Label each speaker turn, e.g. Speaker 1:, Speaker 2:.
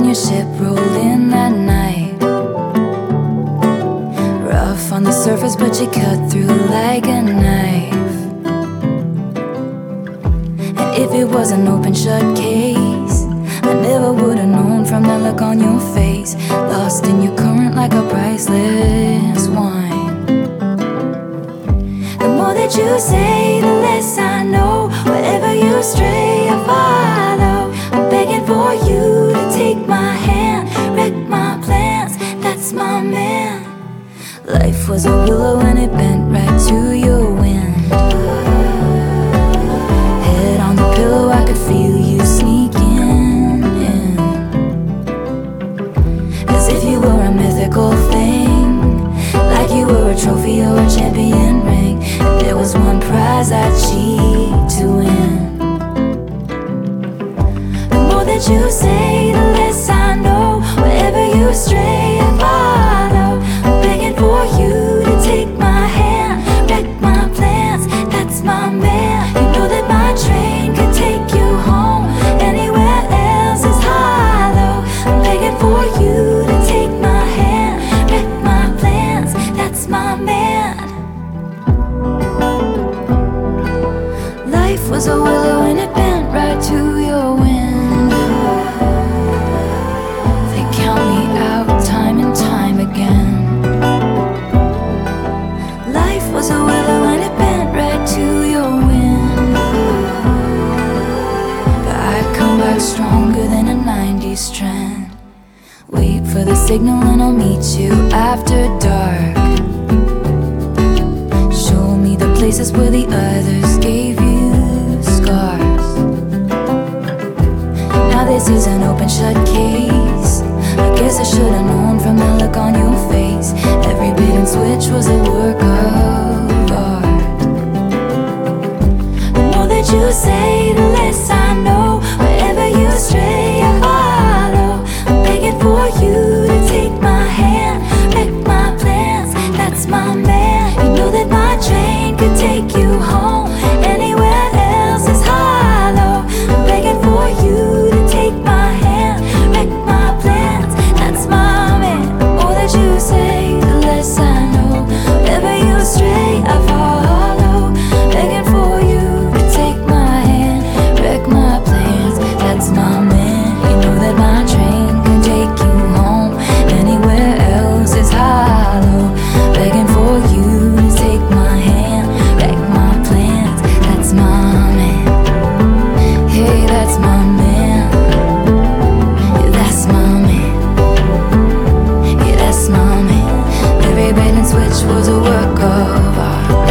Speaker 1: your ship rolled in that night. Rough on the surface, but you cut through like a knife. And if it was an open shut case, I never would've known from the look on your face. Lost in your current like a priceless wine. The more that you say, the less I know. Wherever you stray, I follow. I'm begging for you to take my hand, wreck my plans, that's my man. Life was a willow and it bent right to your wind. Head on the pillow, I could feel you sneaking in, as if you were a mythical thing, like you were a trophy or a champion ring. And there was one prize I'd cheat to win. The more that you say, the less I know. Wherever you stray, I follow. I'm begging for you to take my hand, wreck my plans, that's my man. You know that my train could take you home. Anywhere else is hollow. I'm begging for you to take my hand, wreck my plans, that's my man. Life was a willow and it bent right to your wind. They count me out time and time again. Life was a willow and it bent right to your wind. But I come back stronger than a 90s trend. Wait for the signal and I'll meet you after dark. Show me the places where the others gave you scars. Now this is an open shut case. I guess I should've known from the look on your face. Every bait and switch was a work of art. The more that you say, the less I know. Wherever you stray, I follow. I'm begging for you to take my hand, wreck my plans, that's my man. You know that my train could take you home. Anywhere else is hollow. I'm begging for you to take my hand, wreck my plans, that's my man. The more that you say, the less I know. Wherever you stray, I follow. Begging for you to take my hand, wreck my plans, that's my man. You know that my train can take you home. Anywhere else is hollow. Begging for you to take my hand, wreck my plans, that's my man. Hey, that's my man. Yeah, that's my man. Yeah, that's my man. Every bait and switch was a work of art.